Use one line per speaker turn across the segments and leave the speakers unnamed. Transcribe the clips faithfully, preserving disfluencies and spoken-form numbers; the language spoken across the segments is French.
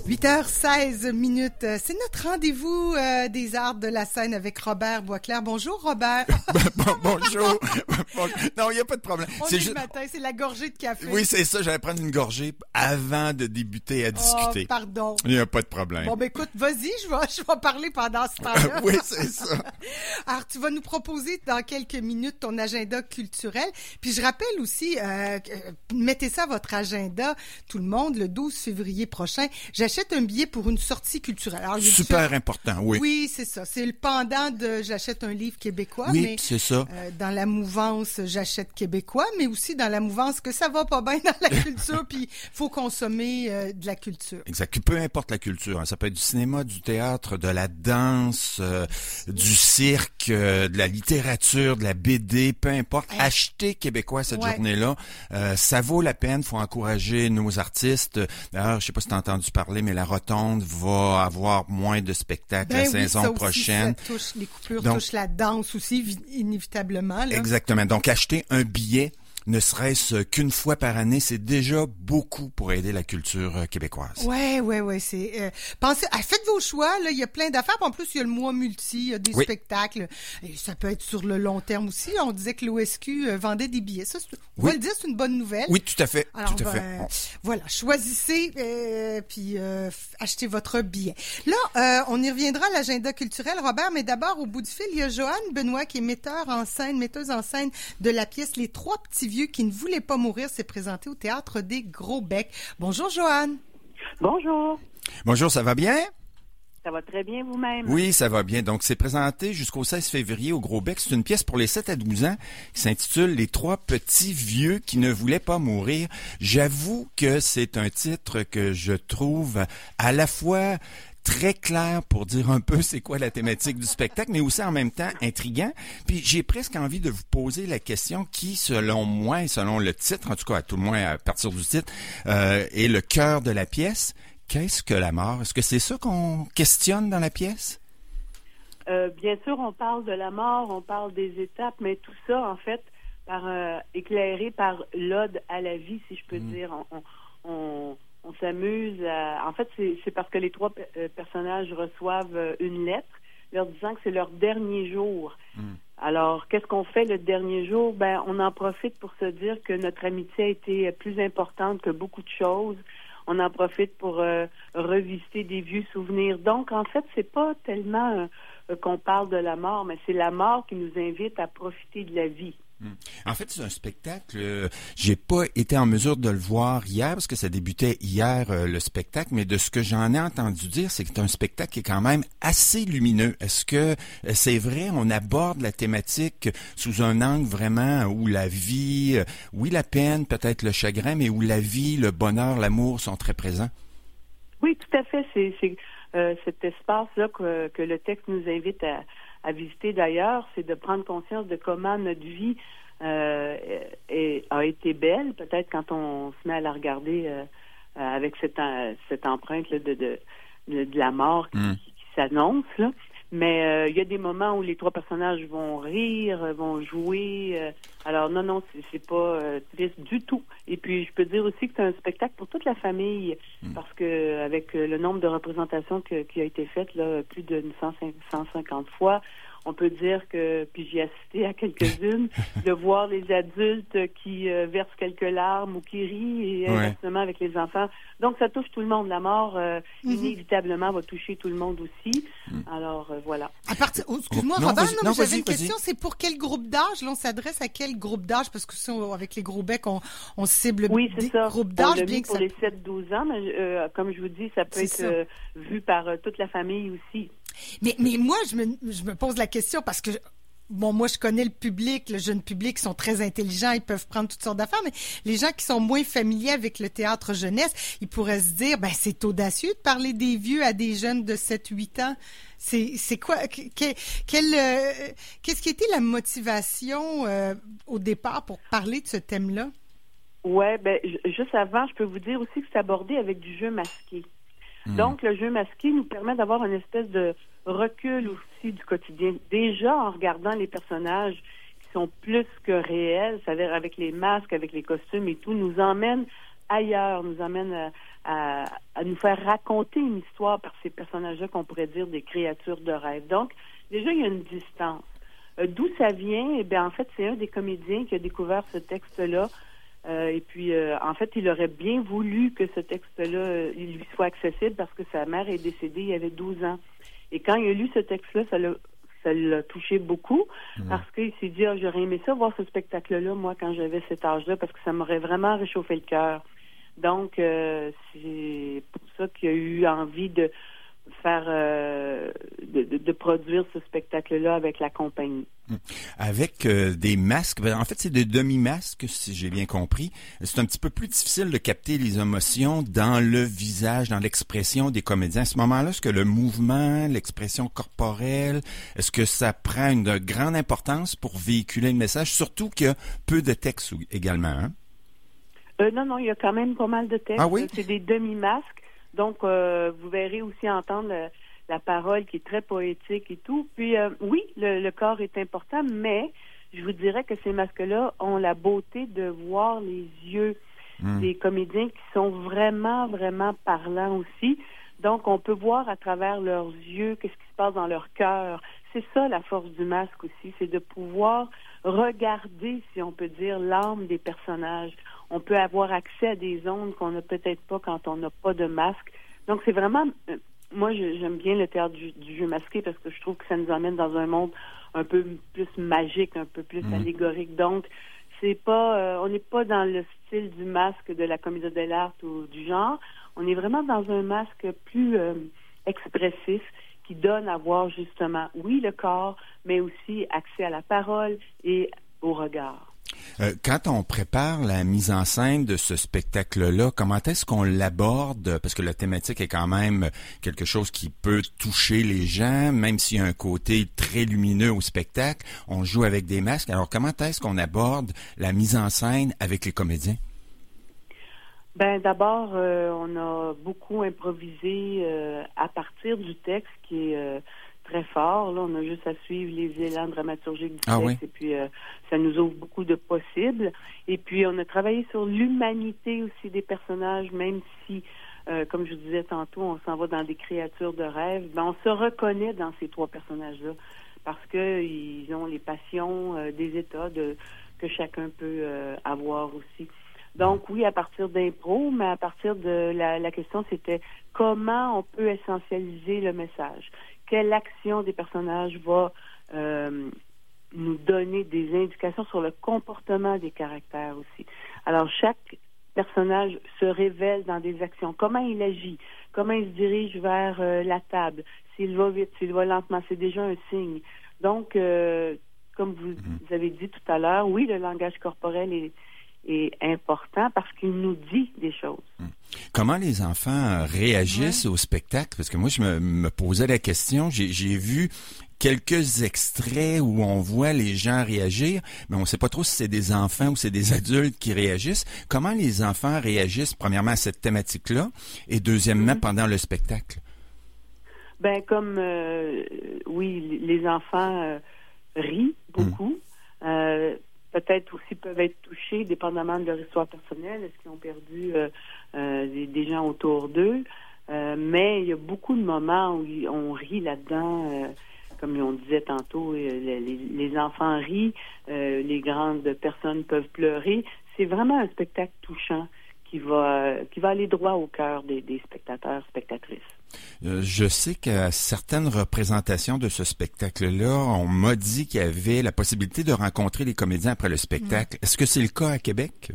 huit heures seize minutes. C'est notre rendez-vous euh, des arts de la scène avec Robert Boisclair. Bonjour, Robert.
bon, bonjour. Non, il n'y a pas de problème.
On c'est est juste... le matin, c'est la gorgée de café.
Oui, c'est ça. J'allais prendre une gorgée avant de débuter à discuter.
Oh, pardon.
Il n'y a pas de problème.
Bon, ben écoute, vas-y, je vais, je vais parler pendant ce temps-là.
Oui, c'est ça.
Alors, tu vas nous proposer dans quelques minutes ton agenda culturel. Puis je rappelle aussi, euh, mettez ça à votre agenda, tout le monde, le douze février prochain. J'achète un billet pour une sortie culturelle. Alors,
super important, oui.
Oui, c'est ça. C'est le pendant de j'achète un livre québécois.
Oui,
mais,
c'est ça.
Euh, dans la mouvance j'achète québécois, mais aussi dans la mouvance que ça va pas bien dans la culture, puis faut consommer euh, de la culture.
Exact. Peu importe la culture. Hein. Ça peut être du cinéma, du théâtre, de la danse, euh, du cirque, euh, de la littérature, de la B D, peu importe. Hey. Achetez québécois cette ouais. journée-là. Euh, ça vaut la peine. Faut encourager nos artistes. D'ailleurs, je sais pas si tu as entendu parler, mais la Rotonde va avoir moins de spectacles
ben
la
oui,
saison
ça
prochaine.
Aussi, ça touche, les coupures
Donc,
touchent la danse aussi, inévitablement. Là.
Exactement. Donc, acheter un billet, ne serait-ce qu'une fois par année, c'est déjà beaucoup pour aider la culture euh, québécoise.
Ouais, ouais, ouais. C'est euh, pensez, ah, faites vos choix. Là, il y a plein d'affaires. En plus, il y a le mois multi, il y a des oui. spectacles. Et ça peut être sur le long terme aussi. On disait que l'O S Q euh, vendait des billets. Ça, on oui. va le dire, c'est une bonne nouvelle.
Oui, tout à fait.
Alors,
tout à
ben,
fait. Bon.
Voilà, choisissez euh, puis euh, achetez votre billet. Là, euh, on y reviendra à l'agenda culturel, Robert. Mais d'abord, au bout du fil, il y a Joanne Benoît qui est metteur en scène, metteuse en scène de la pièce Les Trois Petits Vieux qui ne voulaient pas mourir, s'est présenté au Théâtre des Gros-Becs. Bonjour, Joanne.
Bonjour.
Bonjour, ça va bien?
Ça va très bien vous-même.
Oui, ça va bien. Donc, c'est présenté jusqu'au seize février au Gros-Bec. C'est une pièce pour les sept à douze ans qui s'intitule « Les trois petits vieux qui ne voulaient pas mourir ». J'avoue que c'est un titre que je trouve à la fois très clair pour dire un peu c'est quoi la thématique du spectacle, mais aussi en même temps intriguant. Puis j'ai presque envie de vous poser la question qui, selon moi et selon le titre, en tout cas à tout le moins à partir du titre, euh, est le cœur de la pièce. Qu'est-ce que la mort? Est-ce que c'est ça qu'on questionne dans la pièce?
Euh, bien sûr, on parle de la mort, on parle des étapes, mais tout ça, en fait, par euh, éclairé par l'ode à la vie, si je peux mmh. dire. On, on, on, on s'amuse à... En fait, c'est, c'est parce que les trois p- personnages reçoivent une lettre leur disant que c'est leur dernier jour. Mmh. Alors, qu'est-ce qu'on fait le dernier jour? Ben, on en profite pour se dire que notre amitié a été plus importante que beaucoup de choses. On en profite pour euh, revisiter des vieux souvenirs. Donc, en fait, c'est pas tellement euh, qu'on parle de la mort, mais c'est la mort qui nous invite à profiter de la vie.
Hum. En fait, c'est un spectacle. Euh, j'ai pas été en mesure de le voir hier parce que ça débutait hier euh, le spectacle, mais de ce que j'en ai entendu dire, c'est que c'est un spectacle qui est quand même assez lumineux. Est-ce que euh, c'est vrai, on aborde la thématique sous un angle vraiment où la vie, euh, oui la peine, peut-être le chagrin, mais où la vie, le bonheur, l'amour sont très présents?
Oui, tout à fait. C'est, c'est euh, cet espace-là que, que le texte nous invite à à visiter d'ailleurs, c'est de prendre conscience de comment notre vie euh, est, a été belle, peut-être quand on se met à la regarder euh, avec cette, cette empreinte là, de, de, de, de la mort qui, mmh. qui, qui s'annonce, là. Mais euh, il y a des moments où les trois personnages vont rire, vont jouer. Euh, alors non, non, c'est, c'est pas euh, triste du tout. Et puis je peux dire aussi que c'est un spectacle pour toute la famille, mmh. parce que avec le nombre de représentations que, qui a été faites, là, plus de cent cinquante fois, on peut dire que, puis j'y ai assisté à quelques-unes, de voir les adultes qui euh, versent quelques larmes ou qui rient, et inversement ouais. avec les enfants. Donc, ça touche tout le monde. La mort, euh, mm-hmm. inévitablement, va toucher tout le monde aussi. Mm. Alors, euh, voilà.
À partir... oh, excuse-moi, oh, Robert, non, non, non j'avais une question. Vas-y. C'est pour quel groupe d'âge? Là, on s'adresse à quel groupe d'âge? Parce que si on, avec les gros becs, on, on cible
oui, c'est
des
ça.
groupes d'âge.
On l'a
bien
mis
que
pour
ça...
les sept douze ans, mais euh, comme je vous dis, ça peut c'est être euh, vu par euh, toute la famille aussi.
Mais, mais moi, je me, je me pose la question parce que, bon, moi, je connais le public, le jeune public, ils sont très intelligents, ils peuvent prendre toutes sortes d'affaires, mais les gens qui sont moins familiers avec le théâtre jeunesse, ils pourraient se dire, ben, c'est audacieux de parler des vieux à des jeunes de sept huit ans. C'est, c'est quoi, que, quel, euh, qu'est-ce qui était la motivation euh, au départ pour parler de ce thème-là?
Ouais, ben, juste avant, je peux vous dire aussi que c'est abordé avec du jeu masqué. Donc, le jeu masqué nous permet d'avoir une espèce de recul aussi du quotidien. Déjà, en regardant les personnages qui sont plus que réels, c'est-à-dire avec les masques, avec les costumes et tout, nous emmène ailleurs, nous amène à, à, à nous faire raconter une histoire par ces personnages-là qu'on pourrait dire des créatures de rêve. Donc, déjà, il y a une distance. Euh, d'où ça vient? Eh bien, en fait, c'est un des comédiens qui a découvert ce texte-là. Euh, et puis, euh, en fait, il aurait bien voulu que ce texte-là euh, il lui soit accessible parce que sa mère est décédée il y avait douze ans. Et quand il a lu ce texte-là, ça l'a, ça l'a touché beaucoup mmh. parce qu'il s'est dit, ah, j'aurais aimé ça, voir ce spectacle-là, moi, quand j'avais cet âge-là, parce que ça m'aurait vraiment réchauffé le cœur. Donc, euh, c'est pour ça qu'il a eu envie de faire, euh, de, de, de produire ce spectacle-là avec la compagnie.
Avec euh, des masques, en fait, c'est des demi-masques, si j'ai bien compris. C'est un petit peu plus difficile de capter les émotions dans le visage, dans l'expression des comédiens. À ce moment-là, est-ce que le mouvement, l'expression corporelle, est-ce que ça prend une de grande importance pour véhiculer le message, surtout qu'il y a peu de texte également, hein?
Euh, non, non, il y a quand même pas mal de textes.
Ah oui?
C'est des demi-masques. Donc, euh, vous verrez aussi entendre le, la parole qui est très poétique et tout. Puis, euh, oui, le, le corps est important, mais je vous dirais que ces masques-là ont la beauté de voir les yeux mmh. des comédiens qui sont vraiment, vraiment parlants aussi. Donc, on peut voir à travers leurs yeux qu'est-ce qui se passe dans leur cœur. C'est ça la force du masque aussi, c'est de pouvoir regarder, si on peut dire, l'âme des personnages. On peut avoir accès à des ondes qu'on n'a peut-être pas quand on n'a pas de masque. Donc, c'est vraiment... Euh, moi, je, j'aime bien le théâtre du, du jeu masqué parce que je trouve que ça nous emmène dans un monde un peu plus magique, un peu plus mmh. allégorique. Donc, c'est pas... Euh, on n'est pas dans le style du masque de la comédie dell'arte ou du genre. On est vraiment dans un masque plus euh, expressif qui donne à voir justement, oui, le corps, mais aussi accès à la parole et au regard.
Euh, quand on prépare la mise en scène de ce spectacle-là, comment est-ce qu'on l'aborde? Parce que la thématique est quand même quelque chose qui peut toucher les gens, même s'il y a un côté très lumineux au spectacle. On joue avec des masques. Alors, comment est-ce qu'on aborde la mise en scène avec les comédiens?
Ben d'abord, euh, on a beaucoup improvisé euh, à partir du texte qui est euh, très fort. Là, on a juste à suivre les élans dramaturgiques du
ah,
texte
oui.
et puis euh, ça nous ouvre beaucoup de possibles. Et puis, on a travaillé sur l'humanité aussi des personnages, même si, euh, comme je vous disais tantôt, on s'en va dans des créatures de rêve. Ben, on se reconnaît dans ces trois personnages-là parce que ils ont les passions euh, des états de, que chacun peut euh, avoir aussi. Donc, oui, à partir d'impro, mais à partir de la, la question, c'était comment on peut essentialiser le message. Quelle action des personnages va euh, nous donner des indications sur le comportement des caractères aussi. Alors, chaque personnage se révèle dans des actions. Comment il agit, comment il se dirige vers euh, la table, s'il va vite, s'il va lentement, c'est déjà un signe. Donc, euh, comme vous, vous avez dit tout à l'heure, oui, le langage corporel est est important parce qu'il nous dit des choses.
Comment les enfants réagissent ouais. au spectacle? Parce que moi, je me, me posais la question. J'ai, j'ai vu quelques extraits où on voit les gens réagir, mais on ne sait pas trop si c'est des enfants ou c'est des adultes qui réagissent. Comment les enfants réagissent, premièrement, à cette thématique-là et deuxièmement, mm-hmm. pendant le spectacle?
Ben comme, euh, oui, les enfants euh, rient beaucoup. Mm. Euh, peut-être aussi peuvent être touchés, dépendamment de leur histoire personnelle. Est-ce qu'ils ont perdu euh, euh, des, des gens autour d'eux? Euh, mais il y a beaucoup de moments où on rit là-dedans, euh, comme on disait tantôt, les, les, les enfants rient, euh, les grandes personnes peuvent pleurer. C'est vraiment un spectacle touchant qui va qui va aller droit au cœur des, des spectateurs, spectatrices.
Euh, je sais qu'à certaines représentations de ce spectacle-là, on m'a dit qu'il y avait la possibilité de rencontrer les comédiens après le spectacle. Mmh. Est-ce que c'est le cas à Québec?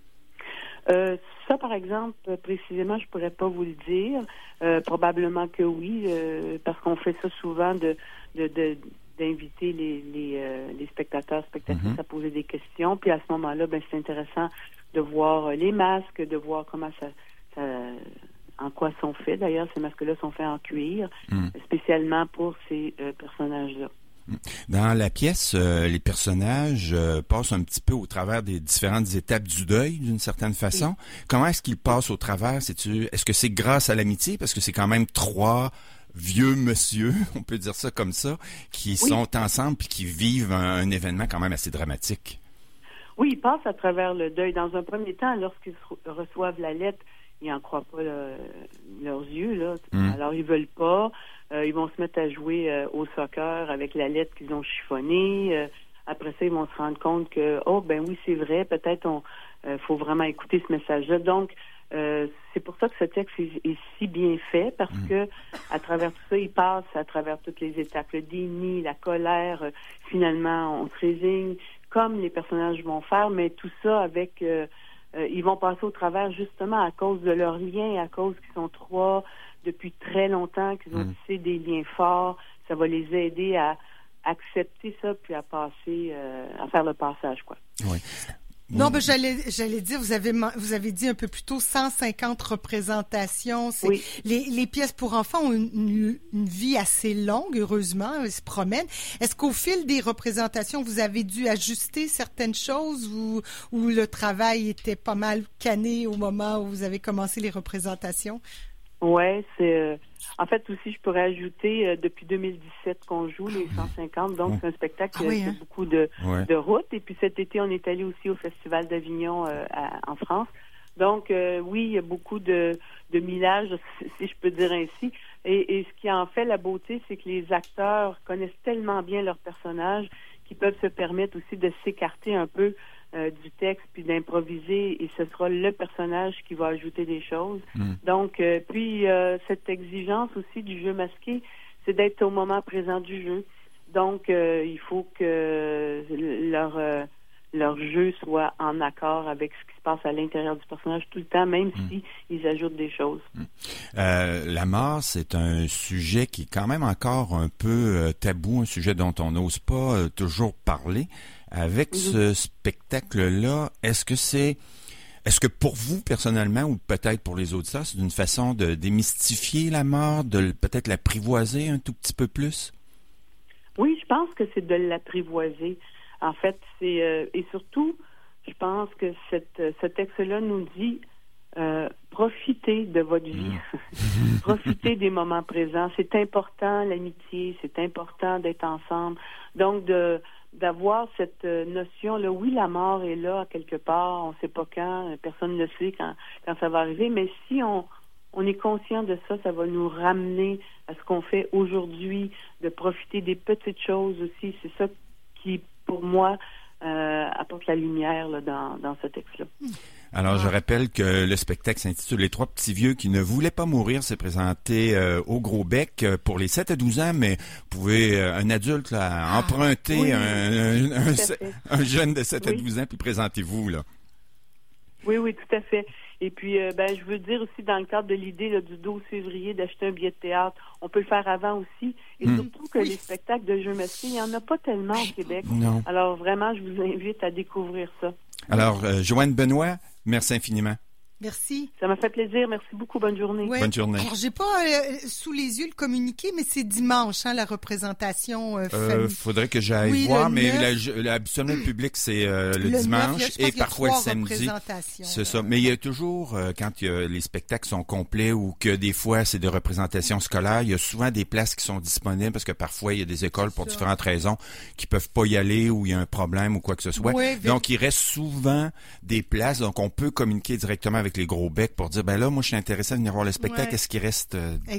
Euh, ça, par exemple, précisément, je pourrais pas vous le dire. Euh, probablement que oui, euh, parce qu'on fait ça souvent de, de, de d'inviter les les, euh, les spectateurs, spectatrices mmh. à poser des questions. Puis à ce moment-là, ben c'est intéressant de voir les masques, de voir comment ça, ça en quoi sont faits. D'ailleurs, ces masques-là sont faits en cuir, mmh. spécialement pour ces euh, personnages-là.
Dans la pièce, euh, les personnages euh, passent un petit peu au travers des différentes étapes du deuil, d'une certaine façon. Oui. Comment est-ce qu'ils passent au travers? C'est-tu, est-ce que c'est grâce à l'amitié? Parce que c'est quand même trois vieux monsieur, on peut dire ça comme ça, qui oui. sont ensemble puis qui vivent un, un événement quand même assez dramatique.
Oui, ils passent à travers le deuil. Dans un premier temps, lorsqu'ils reçoivent la lettre, ils n'en croient pas le, leurs yeux, là. Mm. Alors, ils veulent pas. Euh, ils vont se mettre à jouer euh, au soccer avec la lettre qu'ils ont chiffonnée. Euh, après ça, ils vont se rendre compte que, oh, ben oui, c'est vrai, peut-être on euh, faut vraiment écouter ce message-là. Donc, euh, c'est pour ça que ce texte est, est si bien fait, parce mm. que à travers tout ça, il passe à travers toutes les étapes. Le déni, la colère, euh, finalement, on se résigne, comme les personnages vont faire, mais tout ça avec... Euh, Euh, ils vont passer au travers justement à cause de leurs liens, à cause qu'ils sont trois depuis très longtemps, qu'ils ont tissé mmh. des liens forts. Ça va les aider à accepter ça puis à passer, euh, à faire le passage, quoi.
Oui.
Non, ben j'allais j'allais dire, vous avez vous avez dit un peu plus tôt cent cinquante représentations. C'est,
oui.
Les les pièces pour enfants ont une, une, une vie assez longue, heureusement, elles se promènent. Est-ce qu'au fil des représentations, vous avez dû ajuster certaines choses ou ou le travail était pas mal canné au moment où vous avez commencé les représentations?
Ouais, c'est euh, en fait aussi je pourrais ajouter euh, depuis deux mille dix-sept qu'on joue les cent cinquante, donc oh. c'est un spectacle qui ah oui, a hein? beaucoup de ouais. de routes. Et puis cet été on est allé aussi au Festival d'Avignon euh, à, en France. Donc euh, oui, il y a beaucoup de de millage, si je peux dire ainsi. Et, et ce qui en fait la beauté, c'est que les acteurs connaissent tellement bien leurs personnages qu'ils peuvent se permettre aussi de s'écarter un peu Euh, du texte, puis d'improviser, et ce sera le personnage qui va ajouter des choses. Mm. Donc, euh, puis euh, cette exigence aussi du jeu masqué, c'est d'être au moment présent du jeu. Donc, euh, il faut que leur euh, leur jeu soit en accord avec ce qui se passe à l'intérieur du personnage tout le temps, même mm. si ils ajoutent des choses.
Mm. Euh, la mort, c'est un sujet qui est quand même encore un peu euh, tabou, un sujet dont on n'ose pas euh, toujours parler. Avec mm-hmm. ce spectacle-là, est-ce que c'est, est-ce que pour vous personnellement ou peut-être pour les auditeurs, c'est une façon de démystifier la mort, de peut-être l'apprivoiser un tout petit peu plus?
Oui, je pense que c'est de l'apprivoiser. En fait, c'est euh, et surtout, je pense que cette, ce texte-là nous dit euh, profitez de votre vie, mmh. profitez des moments présents. C'est important l'amitié, c'est important d'être ensemble. Donc de d'avoir cette notion-là, oui, la mort est là quelque part, on ne sait pas quand, personne ne le sait quand, quand ça va arriver, mais si on, on est conscient de ça, ça va nous ramener à ce qu'on fait aujourd'hui, de profiter des petites choses aussi. C'est ça qui, pour moi, euh, apporte la lumière là, dans, dans ce texte-là.
Alors, je rappelle que le spectacle s'intitule « Les trois petits vieux qui ne voulaient pas mourir ». C'est présenté euh, au Gros Bec euh, pour les sept à douze ans, mais vous pouvez, euh, un adulte, là, emprunter oui, un, un, un, un jeune de sept oui. à douze ans, puis présentez-vous, là.
Oui, oui, tout à fait. Et puis, euh, ben, je veux dire aussi, dans le cadre de l'idée là, du douze février, d'acheter un billet de théâtre, on peut le faire avant aussi. Et mm. surtout que oui. les spectacles de jeux masqués, il n'y en a pas tellement au Québec.
Non.
Alors, vraiment, je vous invite à découvrir ça.
Alors, euh, Joanne Benoît, merci infiniment.
Merci.
Ça m'a fait plaisir. Merci beaucoup. Bonne journée.
Oui.
Bonne journée.
Alors, j'ai pas euh, sous les yeux le communiqué, mais c'est dimanche, hein, la représentation euh,
famille. Euh, faudrait que j'aille oui, voir, mais la, la, habituellement, le public, c'est euh, le, le dimanche neuf, là, et parfois le samedi. C'est ça. Mais il y a toujours, euh, quand il y a, les spectacles sont complets ou que des fois, c'est des représentations scolaires, il y a souvent des places qui sont disponibles parce que parfois, il y a des écoles pour différentes raisons qui peuvent pas y aller ou il y a un problème ou quoi que ce soit. Oui, donc, il reste souvent des places. Donc, on peut communiquer directement avec avec les Gros Becs pour dire, ben là, moi, je suis intéressé à venir voir le spectacle. Ouais. Est-ce qu'il reste... Euh,